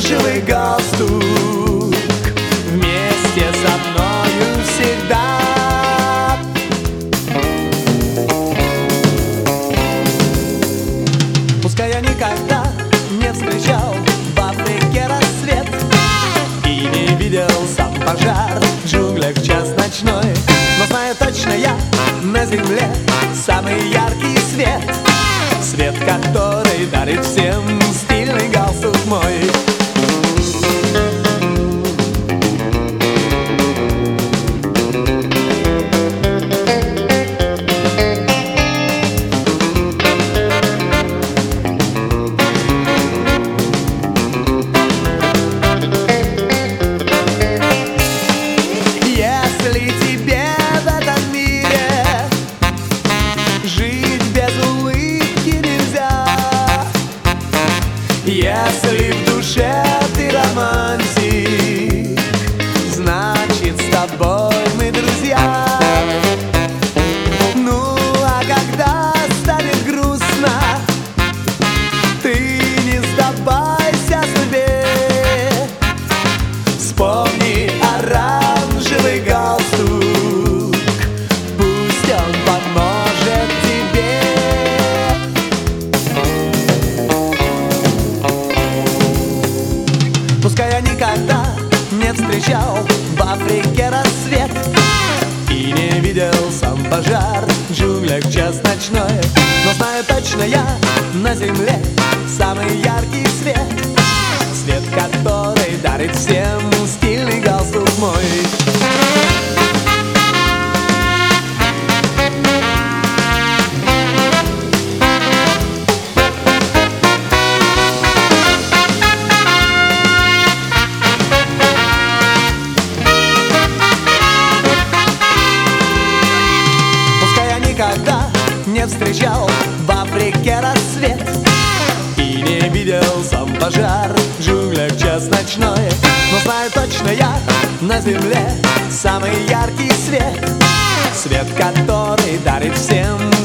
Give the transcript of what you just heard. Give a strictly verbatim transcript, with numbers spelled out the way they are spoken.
оранжевый галстук вместе со мною всегда. Пускай я никогда не встречал в Африке рассвет и не видел сам пожар в джунглях в час ночной, но знаю точно, я на земле самый яркий свет, свет, который дарит всем стильный галстук мой. Если тебе в этом мире жить без улыбки нельзя, если в душе ты романтик, значит с тобой мы друзья. Ну а когда станет грустно, ты не сдавайся судьбе, вспомни оранжевый галстук, пусть он поможет тебе. Пускай я никогда не встречал в Африке рассвет и не видел сам пожар в джунглях в час ночной, но знаю точно, я на земле самый яркий свет, свет, который дарит всем стильный галстук мой. Никогда не встречал в Африке рассвет и не видел сам пожар в джунглях в час ночной, но знаю точно, я на земле самый яркий свет, свет, который дарит всем